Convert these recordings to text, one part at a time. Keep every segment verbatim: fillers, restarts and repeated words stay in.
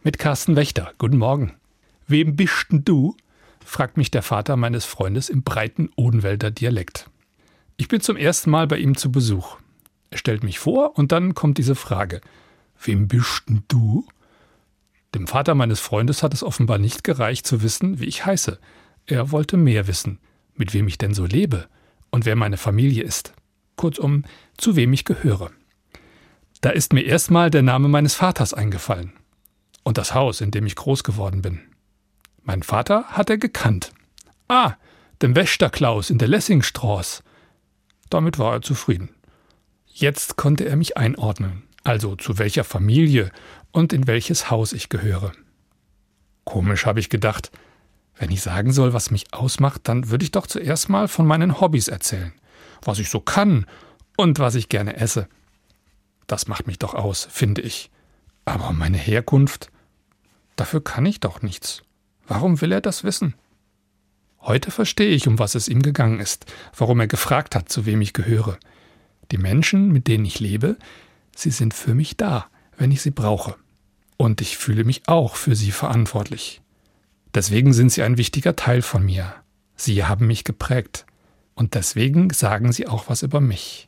Mit Carsten Wächter. Guten Morgen. Wem bist denn du? Fragt mich der Vater meines Freundes im breiten Odenwälder Dialekt. Ich bin zum ersten Mal bei ihm zu Besuch. Er stellt mich vor und dann kommt diese Frage. Wem bist denn du? Dem Vater meines Freundes hat es offenbar nicht gereicht zu wissen, wie ich heiße. Er wollte mehr wissen, mit wem ich denn so lebe und wer meine Familie ist. Kurzum, zu wem ich gehöre. Da ist mir erstmal der Name meines Vaters eingefallen. Und das Haus, in dem ich groß geworden bin. Mein Vater hat er gekannt. Ah, dem Wächter Klaus in der Lessingstraße. Damit war er zufrieden. Jetzt konnte er mich einordnen, also zu welcher Familie und in welches Haus ich gehöre. Komisch, habe ich gedacht. Wenn ich sagen soll, was mich ausmacht, dann würde ich doch zuerst mal von meinen Hobbys erzählen. Was ich so kann und was ich gerne esse. Das macht mich doch aus, finde ich. Aber meine Herkunft, dafür kann ich doch nichts. Warum will er das wissen? Heute verstehe ich, um was es ihm gegangen ist, warum er gefragt hat, zu wem ich gehöre. Die Menschen, mit denen ich lebe, sie sind für mich da, wenn ich sie brauche. Und ich fühle mich auch für sie verantwortlich. Deswegen sind sie ein wichtiger Teil von mir. Sie haben mich geprägt. Und deswegen sagen sie auch was über mich.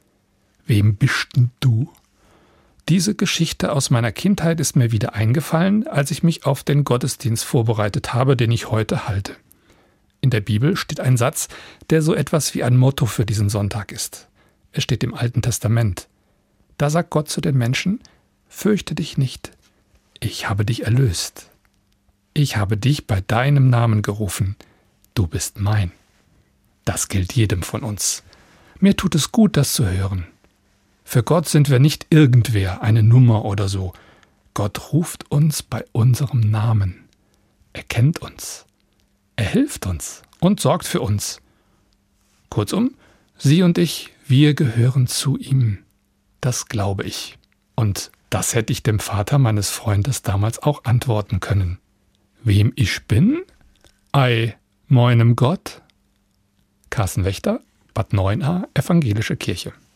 Wem bist denn du? Diese Geschichte aus meiner Kindheit ist mir wieder eingefallen, als ich mich auf den Gottesdienst vorbereitet habe, den ich heute halte. In der Bibel steht ein Satz, der so etwas wie ein Motto für diesen Sonntag ist. Er steht im Alten Testament. Da sagt Gott zu den Menschen: Fürchte dich nicht, ich habe dich erlöst. Ich habe dich bei deinem Namen gerufen, du bist mein. Das gilt jedem von uns. Mir tut es gut, das zu hören. Für Gott sind wir nicht irgendwer, eine Nummer oder so. Gott ruft uns bei unserem Namen. Er kennt uns. Er hilft uns und sorgt für uns. Kurzum, Sie und ich, wir gehören zu ihm. Das glaube ich. Und das hätte ich dem Vater meines Freundes damals auch antworten können. Wem ich bin? Ei, meinem Gott. Carsten Wächter, Bad Neuenahr, Evangelische Kirche.